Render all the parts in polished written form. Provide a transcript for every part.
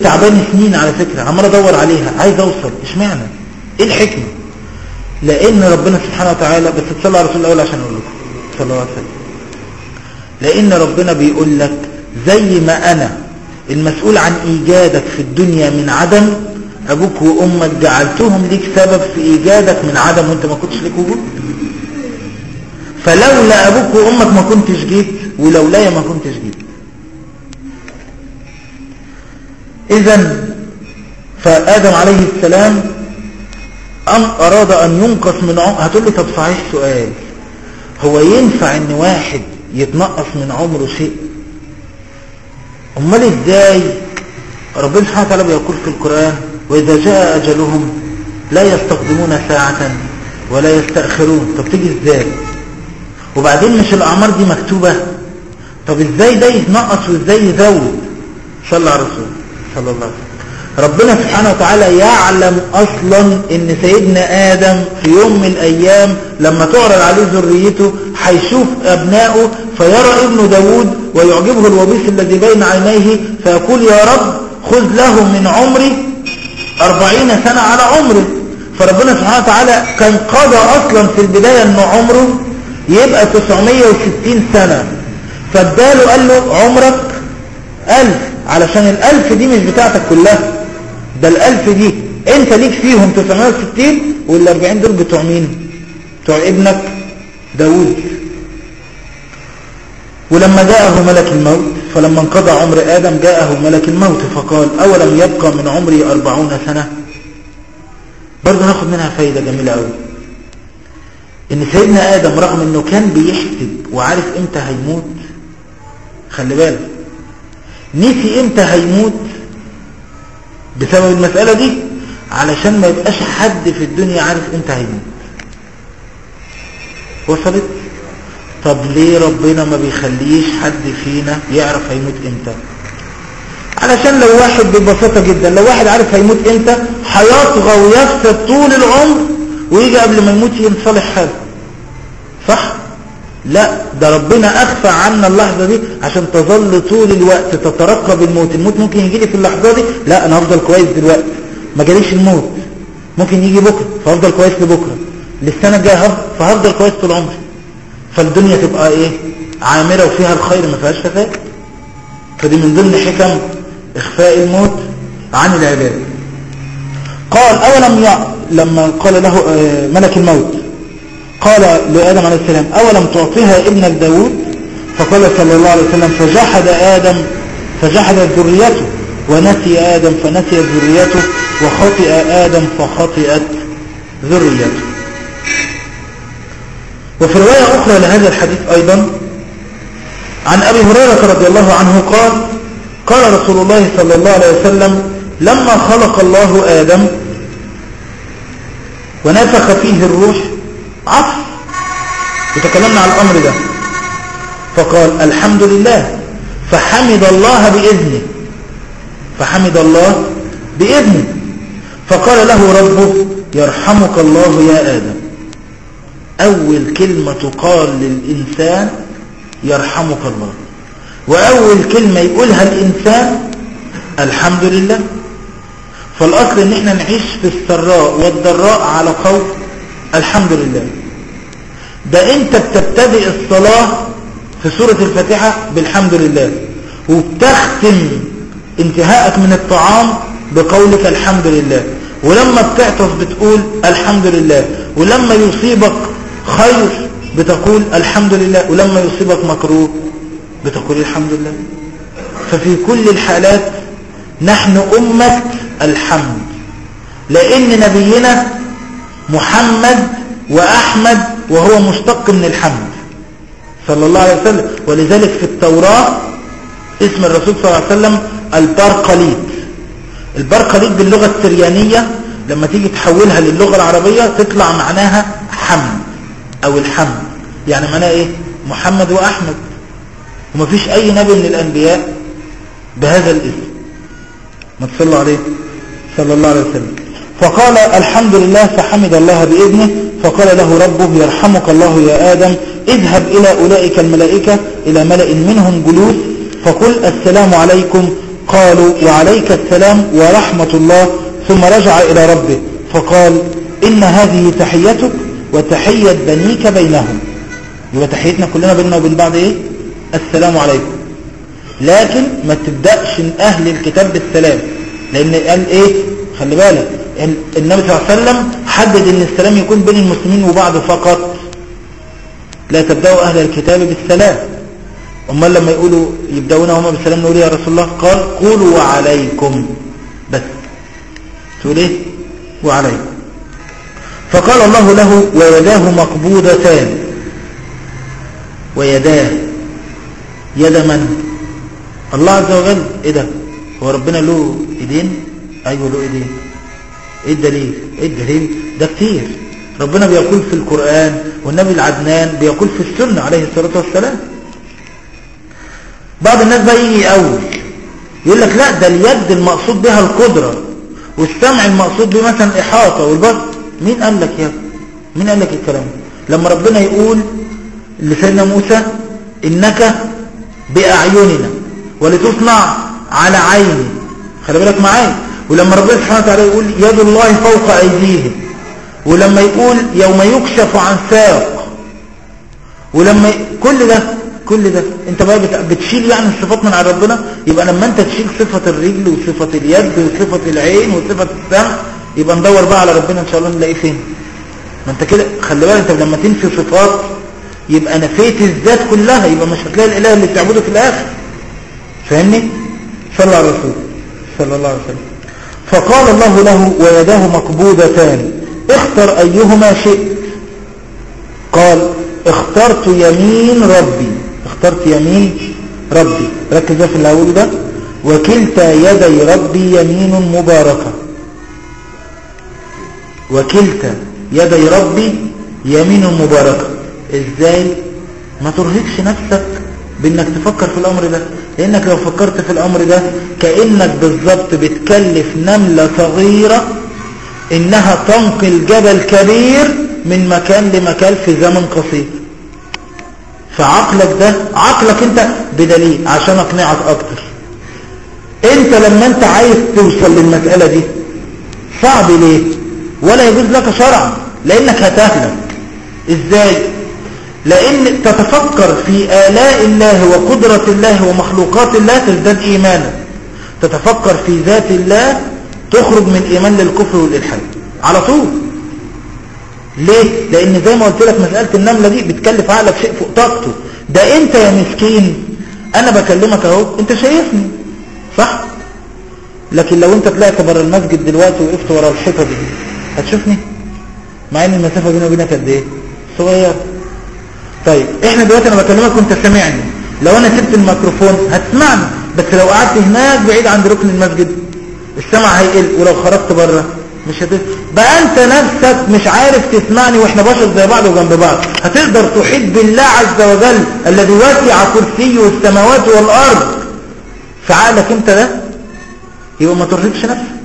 تعبان سنين على فكرة، عمال ادور عليها، عايز اوصل. اشمعنى؟ ايه الحكمة؟ لان ربنا سبحانه وتعالى، بس تصلى على رسول الله عشان اقول لكم صلى الله عليه وسلم، لان ربنا بيقول لك زي ما انا المسؤول عن ايجادك في الدنيا من عدم، ابوك وامك جعلتهم ليك سبب في ايجادك من عدم وانت ما كنتش ليك وجود. فلولا ابوك وامك ما كنتش جيت، ولولايا ما كنتش جيت. اذا فادم عليه السلام اراد ان ينقص من عمره. هتقول لي طب صحيح سؤال، هو ينفع ان واحد يتنقص من عمره شيء؟ امال ازاي؟ ربنا سبحانه وتعالى بيقول في القرآن واذا جاء اجلهم لا يستقدمون ساعة ولا يستأخرون. طب تيجي ازاي؟ وبعدين مش الاعمار دي مكتوبة؟ طب ازاي ده يتنقص وازاي يزود؟ صلى على الرسول صلى الله عليه وسلم. ربنا سبحانه وتعالى يعلم اصلا ان سيدنا ادم في يوم من الايام لما تعرض عليه ذريته هيشوف ابنائه فيرى ابن داود ويعجبه الوبيس الذي بين عينيه فيقول يا رب خذ له من عمري 40 سنة على عمره. فربنا سبحانه وتعالى كان قضى اصلا في البداية ان عمره يبقى 960 سنة، فاداله قال له عمرك 1000، علشان ال1000 دي مش بتاعتك كلها، ده ال1000 دي انت ليك فيهم 960 وال40 دول بتوع مين؟ بتوع ابنك داود. ولما جاءه ملك الموت، فلما انقضى عمر آدم جاءه ملك الموت فقال أولم يبقى من عمري 40 سنة. برضه ناخد منها فايدة جميلة قوي، ان سيدنا آدم رغم انه كان بيحسب وعارف امتى هيموت، خلي بالك نسي امتى هيموت بسبب المسألة دي، علشان ما يبقاش حد في الدنيا عارف امتى هيموت. وصلت؟ طب ليه ربنا ما بيخليش حد فينا يعرف هيموت امتى؟ علشان لو واحد ببساطة جدا، لو واحد عارف هيموت امتى هيطغى ويفسد طول العمر ويجي قبل ما يموت ينصلح حاله، صح؟ لا، ده ربنا اخفى عنا اللحظة دي عشان تظل طول الوقت تترقب الموت. الموت ممكن يجي لي في اللحظة دي، لا انا هفضل كويس دلوقتي، ما جاليش الموت. ممكن يجي بكرة فهفضل كويس لبكرة، للسنة الجاية فهفضل كويس طول عمري. فالدنيا تبقى ايه؟ عامرة وفيها الخير ما فيهاش فساد. فدي من ضمن حكم اخفاء الموت عن العباد. قال لما قال له ملك الموت قال لآدم عليه السلام أولم تعطيها ابنك داود؟ فقال صلى الله عليه وسلم فجحد آدم فجحدت ذريته، ونسي آدم فنسيت ذريته، وخطئ آدم فخطئت ذريته. وفي رواية أخرى لهذا الحديث أيضا عن أبي هريرة رضي الله عنه قال رسول الله صلى الله عليه وسلم لما خلق الله آدم ونفخ فيه الروح عطف، وتكلمنا عن الأمر ده، فقال الحمد لله، فحمد الله بإذنه، فحمد الله بإذنه، فقال له ربه يرحمك الله يا آدم. أول كلمة تقال للإنسان يرحمك الله، وأول كلمة يقولها الإنسان الحمد لله. فالأصل إن احنا نعيش في السراء والضراء على قول الحمد لله. ده انت بتبتدئ الصلاة في سورة الفاتحة بالحمد لله، وبتختم انتهاءك من الطعام بقولك الحمد لله، ولما بتعطس بتقول الحمد لله، ولما يصيبك خير بتقول الحمد لله، ولما يصيبك مكروه بتقول الحمد لله. ففي كل الحالات نحن أمة الحمد، لأن نبينا محمد وأحمد وهو مشتق من الحمد صلى الله عليه وسلم. ولذلك في التوراة اسم الرسول صلى الله عليه وسلم البرقليط. البرقليط باللغة السريانية لما تيجي تحولها للغة العربية تطلع معناها حمد أو الحمد، يعني معناها إيه؟ محمد وأحمد. ومفيش أي نبي من الأنبياء بهذا الاسم، ما تصلوا عليه صلى الله عليه وسلم. فقال الحمد لله فحمد الله بإذنه، فقال له ربه يرحمك الله يا آدم، اذهب إلى أولئك الملائكة، إلى ملأ منهم جلوس، فقل السلام عليكم قالوا وعليك السلام ورحمة الله، ثم رجع إلى ربه فقال إن هذه تحيتك وتحية بنيك بينهم. يبقى تحيتنا كلنا بيننا وبين بعض إيه؟ السلام عليكم. لكن ما تبدأش أهل الكتاب بالسلام، لأن قال إيه؟ خلي بالك النبي صلى الله عليه وسلم حدد إن السلام يكون بين المسلمين وبعض فقط، لا تبدأوا أهل الكتاب بالسلام. أما لما يقولوا يبدأون هم بالسلام نقول يا رسول الله، قال قولوا وعليكم بس، تقول إيه؟ وعليكم. فقال الله له ويداه مقبوضتان. ويداه، يد من؟ الله عز وجل. إيه ده؟ هو ربنا له إيدين؟ أيوه له إيدين. إيه الدليل؟ إيه الدليل؟ ده كتير. ربنا بيقول في القرآن، والنبي العدنان بيقول في السنة عليه الصلاة والسلام. بعض الناس بقى يجي يقول يقول لك لا ده اليد المقصود بها القدرة، والسمع المقصود به مثلا إحاطة، والبصر. مين قال لك يا مين قال لك الكلام؟ لما ربنا يقول لسيدنا موسى إنك بأعيننا ولتصنع على عيني، خلي بالك معايا. ولما ربنا سبحانه وتعالى يقول يد الله فوق أيديهم، ولما يقول يوم يكشف عن ساق، ولما كل ده انت بقى بتشيل يعني الصفات من على ربنا. يبقى لما انت تشيل صفة الرجل وصفة اليد وصفة العين وصفة السمع، يبقى ندور بقى على ربنا ان شاء الله نلاقيه فين. ما انت كده خلي بالك، انت لما تنفي صفات يبقى نفيت الذات كلها، يبقى مش هتلاقي الاله اللي بتعبده في الاخر. فاهمني؟ صلى على الرسول صلى الله عليه وسلم. فقال الله له ويداه مقبوضتان اختر ايهما شئت. قال اخترت يمين ربي. اخترت يمين ربي. ركز في اللي هقوله ده. وكلتا يدي ربي يمين مباركة. وكلتا يدي ربي يمين مباركة. ازاي؟ ما ترهقش نفسك بانك تفكر في الامر ده، لانك لو فكرت في الامر ده كأنك بالضبط بتكلف نملة صغيرة انها تنقل جبل كبير من مكان لمكان في زمن قصير. فعقلك ده عقلك انت بدليل عشان اقنعك اكتر. انت لما انت عايز توصل للمسألة دي صعب ليه؟ ولا يجوز لك شرعا، لانك هتهلك. ازاي؟ لان تتفكر في آلاء الله وقدرة الله ومخلوقات الله تزداد ايمانا. تتفكر في ذات الله تخرج من الايمان للكفر والالحاد على طول. ليه؟ لان زي ما قلت لك مسألة النملة دي بتكلف عقلك شيء فوق طاقته. ده انت يا مسكين انا بكلمك اهو انت شايفني صح؟ لكن لو انت طلعت بره المسجد دلوقتي وقفت ورا الحيطة دي هتشوفني؟ مع ان المسافة بيني وبينك قد ايه؟ صغير. طيب احنا دلوقتي انا بكلمك وانت سامعني، لو انا سبت الميكروفون هتسمعني، بس لو قعدت هناك بعيد عند ركن المسجد السمع هيقل، ولو خرجت بره مش بقى انت نفسك مش عارف تسمعني، واحنا بشر زي بعض وجنب بعض. هتقدر تحيط بالله عز وجل الذي وسع كرسيه السماوات والارض في عقلك انت ده؟ يبقى ما ترهقش نفسك.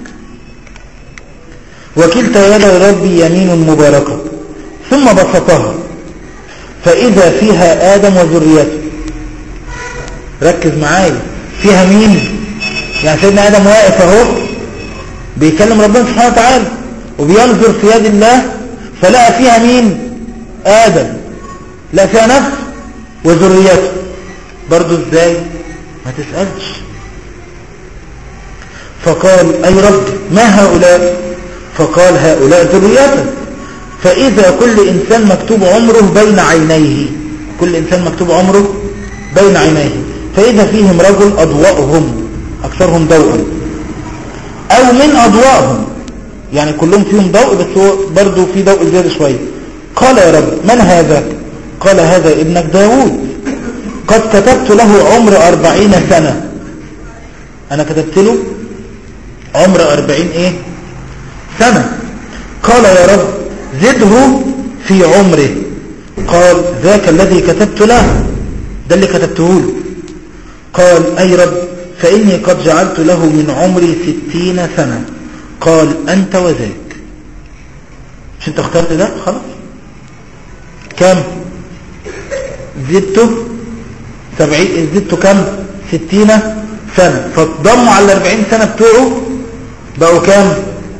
وكلتا يدي ربي يمين مباركة. ثم بسطها فإذا فيها آدم وذريته. ركز معايا، فيها مين؟ يعني سيدنا آدم واقف اهو بيكلم ربنا سبحانه وتعالى وبينظر في يد الله، فلقى فيها مين؟ آدم. لا فيها نفس وذريته. برضو ازاي؟ ما تسألش. فقال أي رب ما هؤلاء؟ فقال هؤلاء ذريته. فإذا كل إنسان مكتوب عمره بين عينيه، كل إنسان مكتوب عمره بين عينيه، فإذا فيهم رجل أضواءهم أكثرهم ضوءا أو من أضواءهم، يعني كلهم فيهم ضوء بس هو برضو في ضوء زيادة شوية. قال يا رب من هذا؟ قال هذا ابنك داود، قد كتبت له عمر 40 سنة. أنا كتبت له عمر 40 سنة. قال يا رب زده في عمره. قال ذاك الذي كتبت له، ده اللي كتبته له. قال أي رب فإني قد جعلت له من عمري 60 سنة. قال أنت وذاك. مش انت اخترت ده؟ خلاص. كم؟ زدته 70، زدته كم؟ 60 سنة، فاتضموا على 40 سنة بتوعه بقوا كام؟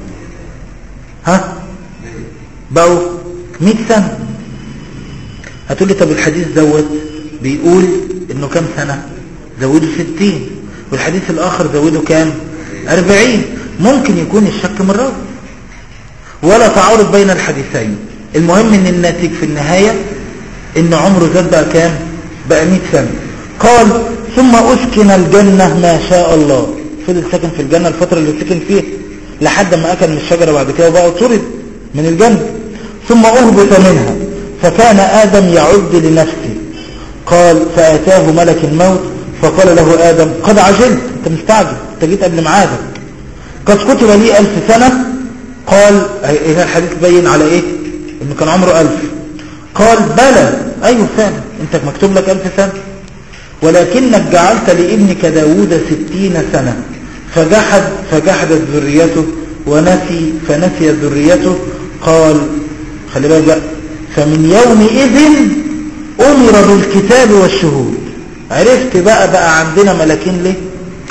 بقوا 100 سنة. هتقول لي طب الحديث دوت بيقول انه كام سنة؟ زودوا 60، والحديث الاخر زودوا كام؟ 40. ممكن يكون الشك من راوي ولا تعارض بين الحديثين. المهم ان الناتج في النهاية ان عمره زاد بقى كام؟ بقى 100 سنة. قال ثم اسكن الجنة ما شاء الله، فضل ساكن في الجنة الفترة اللي سكن فيها لحد ما اكل من الشجرة بعد كده وبقى طرد من الجنة. ثم اهبط منها فكان آدم يعد لنفسه. قال فأتاه ملك الموت فقال له آدم قد عجلت، انت مستعجل، انت جيت قبل ميعادك، قد كتب لي 1000 سنة. قال هنا الحديث بين على ايه؟ انه كان عمره 1000. قال بلى ايوه فعلا انت مكتوب لك 1000 سنة، ولكنك جعلت لابنك داود 60 سنة فجحدت ذريته فنسي ذريته. قال خلي بالك بقى، فمن يومئذ أمر بالكتاب والشهود. عرفت بقى عندنا ملاكين ليه؟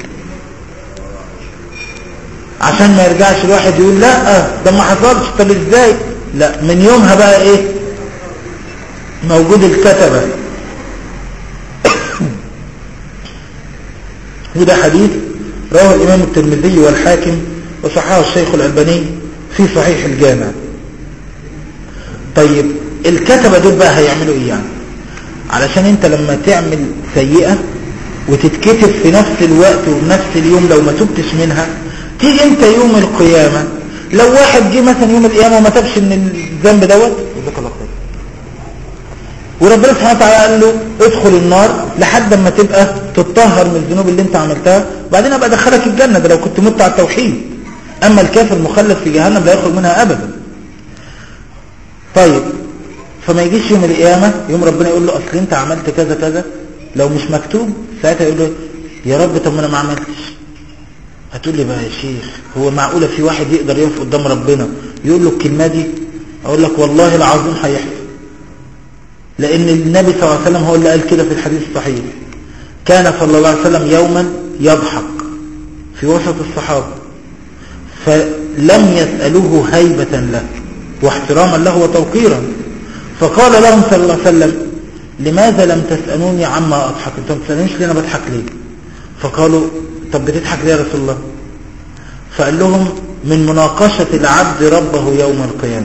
عشان ما يرجعش الواحد يقول لا ده ما حصلش، طب ازاي؟ لا، من يومها بقى ايه؟ موجود الكتبة. وده حديث رواه الإمام الترمذي والحاكم وصححه الشيخ الألباني في صحيح الجامع. طيب الكتبة دول بقى هيعملوا ايه يعني؟ علشان انت لما تعمل سيئة وتتكتب في نفس الوقت ونفس اليوم لو ما تبتش منها، تيجي انت يوم القيامة لو واحد جه مثلا يوم القيامة وما تبش من الذنب دوت جزاك الله خير، وربنا سبحانه وتعالى قال له ادخل النار لحد ما تبقى تتطهر من الذنوب اللي انت عملتها، وبعدين ابقى ادخلك الجنة، ده لو كنت مت على التوحيد. اما الكافر مخلد في جهنم لا يخرج منها ابدا. طيب فما يجيش يوم القيامة يوم ربنا يقول له اصل انت عملت كذا كذا، لو مش مكتوب ساعتها يقول له يا رب طب ما انا ما عملتش. هتقول لي بقى يا شيخ هو معقولة في واحد يقدر يقف قدام ربنا يقول له الكلمة دي؟ اقول لك والله العظيم هيحصل، لان النبي صلى الله عليه وسلم هو اللي قال كده في الحديث الصحيح. كان صلى الله عليه وسلم يوما يضحك في وسط الصحابة فلم يسألوه هيبة له واحتراما له وتوقيرا، فقال لهم صلى الله عليه وسلم لماذا لم تسألوني عما أضحك؟ انتم ما تسألونيش ليه انا بضحك ليه؟ فقالوا طب بتضحك ليه يا رسول الله؟ فقال لهم من مناقشة العبد ربه يوم القيامة.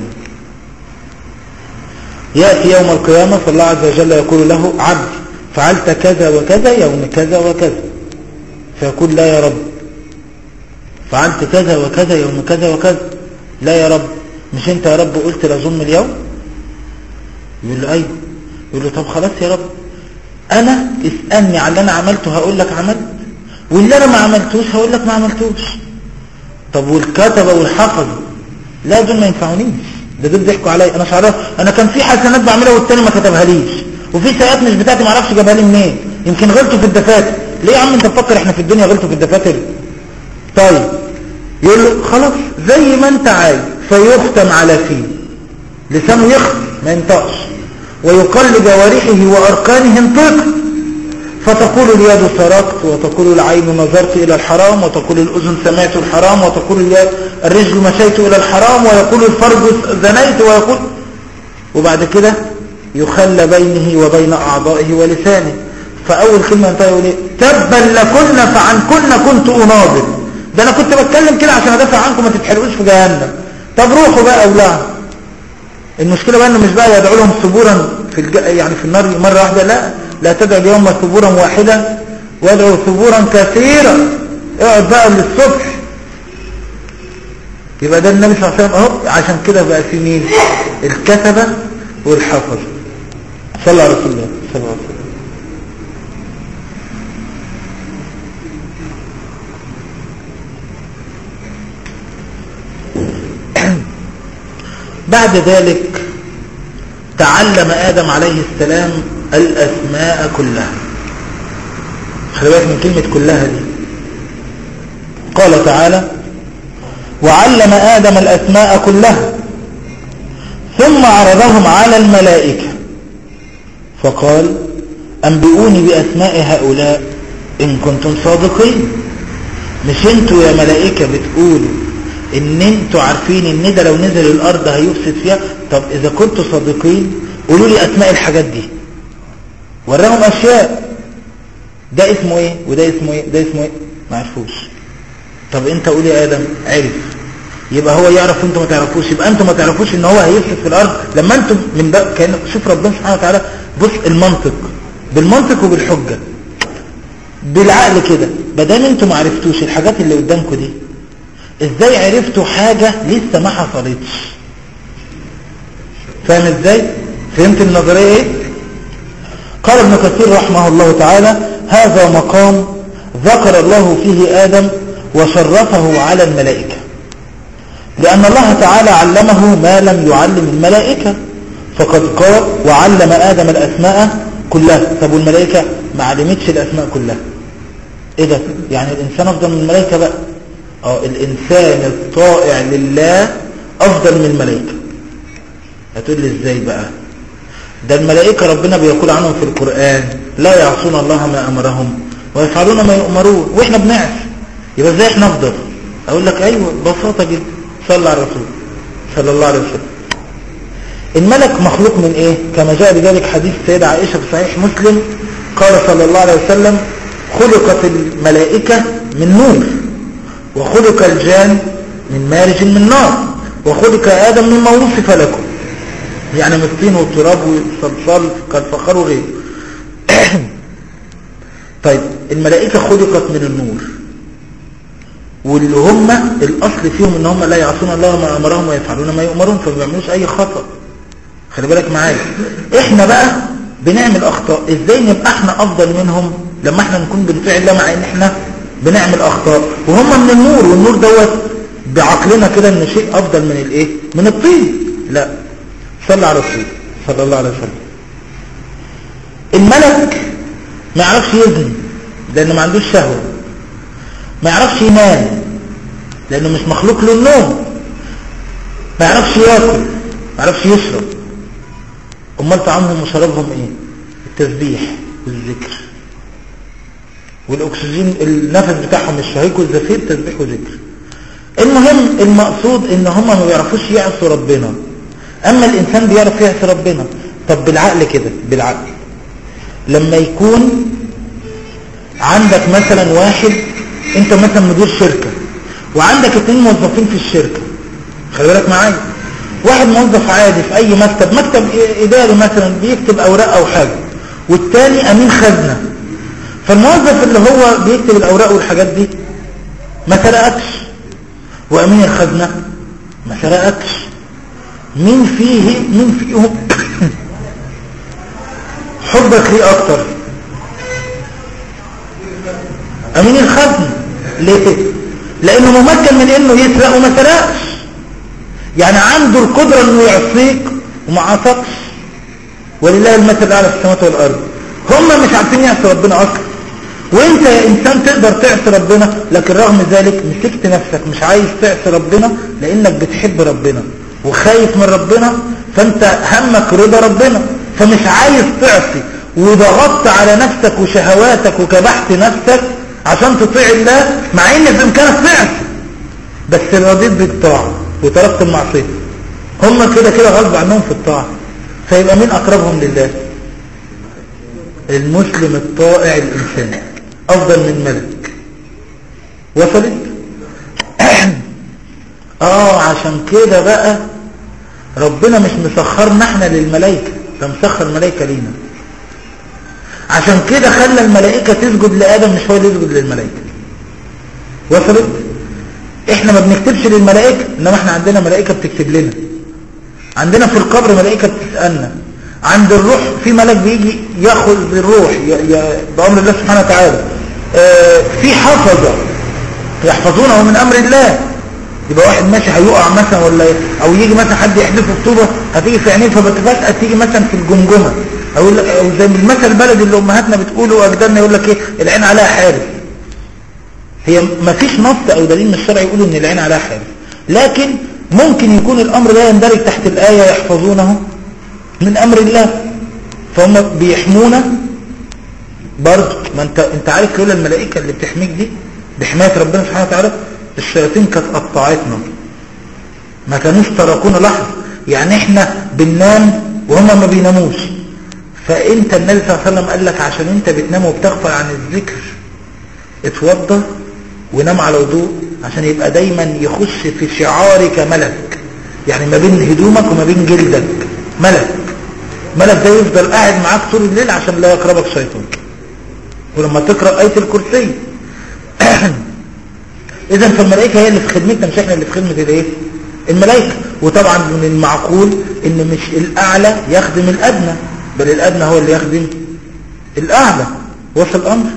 يأتي يوم القيامة فالله عز وجل يقول له عبد فعلت كذا وكذا يوم كذا وكذا، فيقول لا يا رب. فعلت كذا وكذا يوم كذا وكذا، لا يا رب. مش انت يا رب قلت لا ظلم اليوم؟ يقول له ايوه. يقول له طب خلاص يا رب انا اسألني على اللي انا عملته هقول لك عملت، واللي انا ما عملتوش هقول لك ما عملتوش. طب والكتبة والحفظ لا دول ما ينفعونيش، ده دول ضحكوا عليا، انا شعرت انا كان في حسنات بعملها والتاني ما كتبها ليش، وفي سيئات مش بتاعتي ما اعرفش جابها لي منين، يمكن غلطوا في الدفاتر. ليه يا عم انت مفكر احنا في الدنيا غلطوا في الدفاتر؟ طيب يقول له خلاص زي ما انت عايز، فيختم على فيه، لسانه يختم ما ينطقش، ويقال لجوارحه واركانه انطق، فتقول اليد سرقت، وتقول العين نظرت الى الحرام، وتقول الاذن سمعت الحرام، وتقول الرجل مشيت الى الحرام، ويقول الفرج زنيت، ويقول، وبعد كده يخلى بينه وبين اعضائه ولسانه. فاول كلمه انت يقول ايه؟ تبا لكن فعنكن كنت اناظر، ده انا كنت بتكلم كده عشان ادافع عنكم ما تتحرقوش في جهنم. طب روحوا بقى اولعوا. المشكله بقى انه مش بقى يدعو لهم ثبورا يعني في النار مره واحده، لا تدعو اليوم ثبورا واحدا وادعو ثبورا كثيرا، اقعد بقى للصبح. يبقى ده النبي صلى الله عليه وسلم اهو، عشان كده بقى في مين؟ الكتبه والحفظ. صلى على رسول الله صلى الله عليه وسلم. بعد ذلك تعلم آدم عليه السلام الأسماء كلها. خلي بالك من كلمة كلها دي. قال تعالى وعلم آدم الأسماء كلها ثم عرضهم على الملائكة فقال أنبئوني بأسماء هؤلاء إن كنتم صادقين. مش انتوا يا ملائكة بتقولوا ان انتوا عارفين ان ده لو نزل الارض هيفسد فيها؟ طب اذا كنتوا صادقين قولوا لي اسماء الحاجات دي. وراهم اشياء، ده اسمه ايه وده اسمه ايه ده اسمه ايه، ما عرفوش. طب انت قول يا ادم عرف، يبقى هو يعرف وانتوا ما تعرفوش، يبقى انتوا ما تعرفوش ان هو هيفسد في الارض. لما انتوا من بقى كان شوف ربنا سبحانه وتعالى، بص المنطق، بالمنطق وبالحجة بالعقل كده. بدل انتوا ما عرفتوش الحاجات اللي قدامكم دي، ازاي عرفتوا حاجة لسه ما حصلتش؟ فاهم ازاي؟ فهمت النظرية ايه؟ قال ابن كثير رحمه الله تعالى: هذا مقام ذكر الله فيه آدم وشرفه على الملائكة، لأن الله تعالى علمه ما لم يعلم الملائكة، فقد قال: وعلم آدم الأسماء كلها. طب والملائكة ما علمتش الأسماء كلها. ايه ده؟ يعني الإنسان أفضل من الملائكة بقى؟ الإنسان الطائع لله أفضل من الملائكة. هتقول لي ازاي بقى؟ ده الملائكة ربنا بيقول عنهم في القرآن: لا يعصون الله ما أمرهم ويفعلون ما يؤمرون، وإحنا بنعصي، يبقى ازاي احنا أفضل؟ أقول لك أيوة ببساطة جدا، صلى على الرسول صلى الله عليه وسلم. الملك مخلوق من ايه؟ كما جاء بذلك حديث السيدة عائشة في صحيح مسلم، قال صلى الله عليه وسلم: خلقت الملائكة من نور، وخلق الجان من مارج من نار، وخلق آدم مما وصف لكم، يعني من الطين والتراب والصلصال كالفخار وغيره. طيب الملائكة خلقت من النور، واللي هم الأصل فيهم ان هم لا يعصون الله ما أمرهم ويفعلون ما يؤمرون، فما بيعملوش أي خطأ. خلي بالك معايا، احنا بقى بنعمل أخطاء. ازاي نبقى احنا أفضل منهم لما احنا نكون بنطيع الله مع ان احنا بنعمل أخطاء، وهم من النور، والنور دوت بعقلنا كده ان شيء أفضل من الايه، من الطين؟ لا، صلى على الرسول صلى الله عليه وسلم. الملك ما يعرفش يزني لأنه ما عندوش شهوة، ما يعرفش ينام لأنه مش مخلوق له النوم، ما يعرفش ياكل، ما يعرفش يشرب. امال طعامهم وشرابهم ايه؟ التسبيح والذكر والاكسجين، النفس بتاعهم الشهيق والزفير تسبيح وذكر. المهم المقصود ان هم ما بيعرفوش يعصوا ربنا، اما الانسان بيعرف يعصي ربنا. طب بالعقل كده، بالعقل لما يكون عندك مثلا واحد، انت مثلا مدير شركة وعندك 2 موظفين في الشركة، خلي بالك معايا، واحد موظف عادي في اي مكتب اداري مثلا بيكتب اوراق او حاجة، والتاني امين خزنة. فالموظف اللي هو بيكتب الاوراق والحاجات دي ما سرقتش، وامين الخزنة ما سرقتش. مين فيهم حبك ليه اكتر؟ امين الخزنة. ليه؟ لانه ممكن من انه يسرق وما سرقش، يعني عنده القدرة انه يعصيك وما عصقش. ولله المثل الاعلى في السماوات والارض. هم مش عارفين يعصي ربنا اصلا، وانت يا انسان تقدر تعصي ربنا، لكن رغم ذلك مسكت نفسك مش عايز تعصي ربنا لانك بتحب ربنا وخايف من ربنا، فانت همك رضا ربنا، فمش عايز تعصي، وضغطت على نفسك وشهواتك وكبحت نفسك عشان تطيع الله، مع ان في امكانك تعصي، بس رضيت بالطاعة وتركت المعصية. هم كده غصب عنهم في الطاعة. فيبقى مين اقربهم لله؟ المسلم الطائع الانسان افضل من ملك. وصلت؟ عشان كده بقى ربنا مش مسخرنا احنا للملائكة، ده مسخر الملائكة لينا. عشان كده خلى الملائكة تسجد لآدم، مش هو اللي يسجد للملائكة. وصلت؟ احنا ما بنكتبش للملائكة، انما احنا عندنا ملائكة بتكتب لنا. عندنا في القبر ملائكة بتسألنا. عند الروح في ملك بيجي ياخذ الروح بأمر الله سبحانه وتعالى. في حفظة يحفظونه من أمر الله. يبقى واحد ماشي هيقع مثلا، ولا او يجي مثلا حد يحدفه بطوبة هتيجي في عينيه، فبتفاجأ تيجي مثلا في الجمجمة، او زي المثل البلدي اللي امهاتنا بتقوله واجدادنا يقول لك ايه، العين عليها حارس. هي ما فيش نص او دليل من الشرع يقول ان العين عليها حارس، لكن ممكن يكون الامر ده يندرج تحت الآية يحفظونه من امر الله، فهم بيحمونا برضه ما انت عارف لولا الملائكة اللي بتحميك دي بحماية ربنا سبحانه وتعالى الشياطين كانت قطعتنا، ما كانوش تركونا لحظة. يعني احنا بننام وهم ما بيناموش، فانت النبي صلى الله عليه وسلم قال لك عشان انت بتنام وبتغفل عن الذكر اتوضى ونام على وضوء، عشان يبقى دايما يخش في شعارك ملك، يعني ما بين هدومك وما بين جلدك ملك ده يفضل قاعد معاك طول الليل عشان لا يقربك شيطان. ولما تقرأ آية الكرسي اذا فالملائكة هي اللي في خدمتنا، مش احنا اللي في خدمة الايه الملائكة. وطبعا من المعقول ان مش الاعلى يخدم الادنى، بل الادنى هو اللي يخدم الاعلى. وصل الامر؟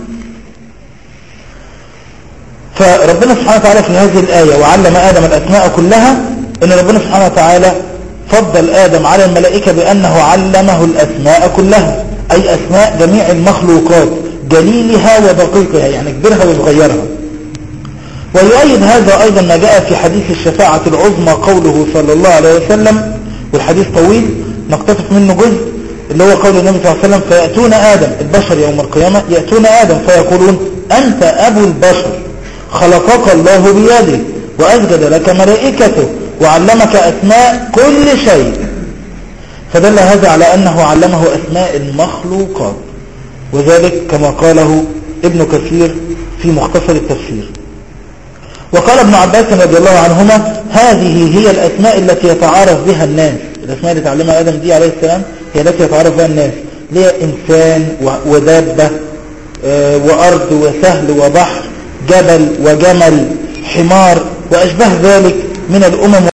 فربنا سبحانه وتعالى في هذه الآية وعلم آدم الأسماء كلها، ان ربنا سبحانه وتعالى فضل آدم على الملائكة بأنه علمه الأسماء كلها، أي أسماء جميع المخلوقات، جليلها ودقيقها، يعني كبيرها وصغيرها. ويؤيد هذا أيضا ما جاء في حديث الشفاعة العظمى قوله صلى الله عليه وسلم، والحديث طويل نقتطف منه جزء، اللي هو قول النبي صلى الله عليه وسلم: فيأتون آدم، البشر يوم القيامة يأتون آدم فيقولون: أنت أبو البشر، خلقك الله بيده وأسجد لك ملائكته وعلمك أسماء كل شيء. فدل هذا على أنه علمه أسماء المخلوقات، وذلك كما قاله ابن كثير في مختصر التفسير. وقال ابن عباس رضي الله عنهما: هذه هي الأسماء التي يتعارف بها الناس. الأسماء التي تعلمها آدم دي عليه السلام هي التي يتعارف بها الناس، ليه إنسان ودابة وأرض وسهل وبحر، جبل وجمل، حمار وأشبه ذلك من الأمم